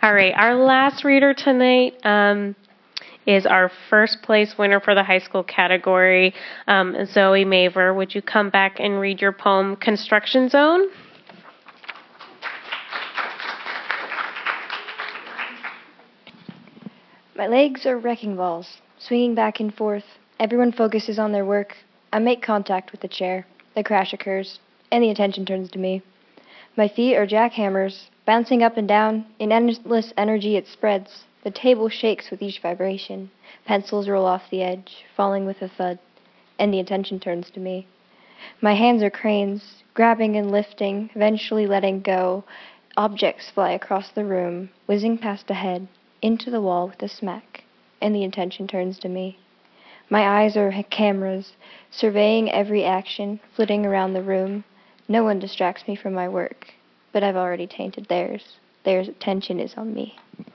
All right, our last reader tonight is our first place winner for the high school category. Zoe Maver, would you come back and read your poem, Construction Zone? My legs are wrecking balls, swinging back and forth. Everyone focuses on their work. I make contact with the chair. The crash occurs, and the attention turns to me. My feet are jackhammers, bouncing up and down. In endless energy it spreads. The table shakes with each vibration. Pencils roll off the edge, falling with a thud, and the attention turns to me. My hands are cranes, grabbing and lifting, eventually letting go. Objects fly across the room, whizzing past a head, into the wall with a smack, and the attention turns to me. My eyes are cameras, surveying every action, flitting around the room. No one distracts me from my work, but I've already tainted theirs. Their attention is on me.